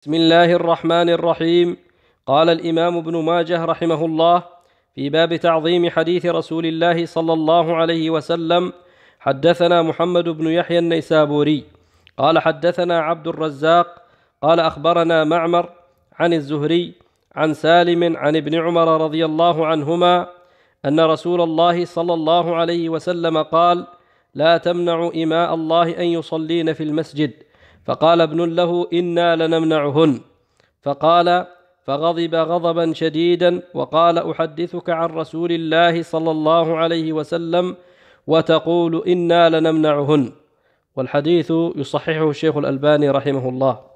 بسم الله الرحمن الرحيم. قال الإمام ابن ماجه رحمه الله في باب تعظيم حديث رسول الله صلى الله عليه وسلم: حدثنا محمد بن يحيى النيسابوري قال حدثنا عبد الرزاق قال أخبرنا معمر عن الزهري عن سالم عن ابن عمر رضي الله عنهما أن رسول الله صلى الله عليه وسلم قال: لا تمنعوا إماء الله أن يصلين في المسجد. فقال ابن له: إنا لنمنعهن. فقال فغضب غضبا شديدا وقال: أحدثك عن رسول الله صلى الله عليه وسلم وتقول إنا لنمنعهن. والحديث يصححه الشيخ الألباني رحمه الله.